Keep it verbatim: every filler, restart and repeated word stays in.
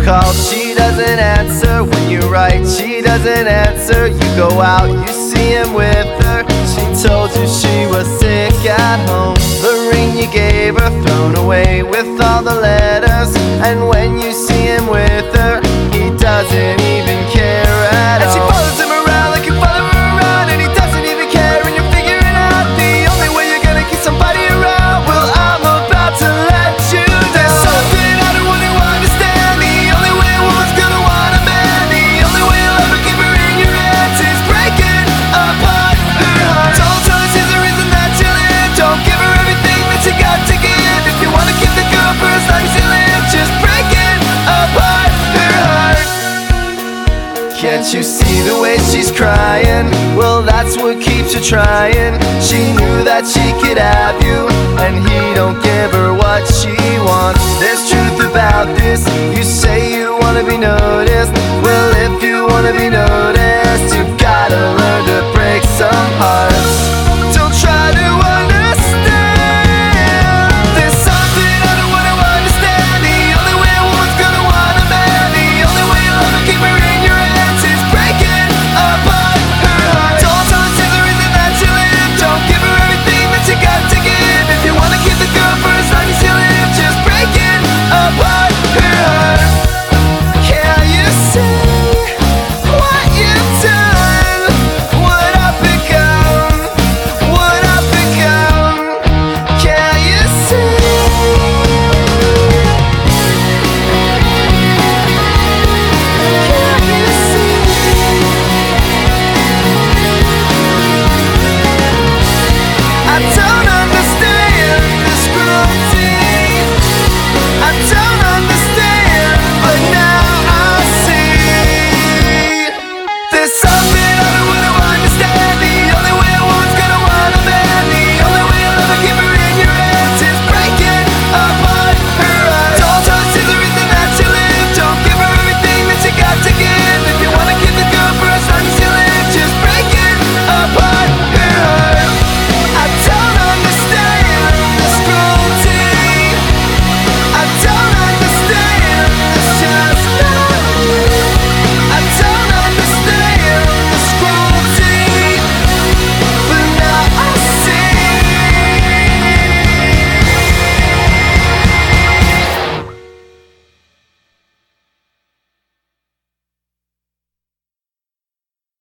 call, she doesn't answer. When you write, she doesn't answer. You go out, you see him with her. She told you she was sick at home. The ring you gave her, thrown away with all the letters. And when you see him with her, he doesn't even care at all. And she follows him around like you follow her around, and he doesn't even care, and you're figuring out the only way you're gonna keep somebody around. Well, I'm about to let you know there's something I don't want to understand. The only way a woman's gonna want a man, the only way you'll ever keep her in your hands is breaking apart her heart. Don't tell her she's the reason that you live. Don't give her everything that you got to give. If you wanna keep the girl for as long as you live, just breaking apart her heart. Can't you see the way she's crying? Well, that's what keeps her trying. She knew that she could have you, and he don't give her what she wants. There's truth about this. You say you wanna be noticed. Well, if you wanna be noticed, you gotta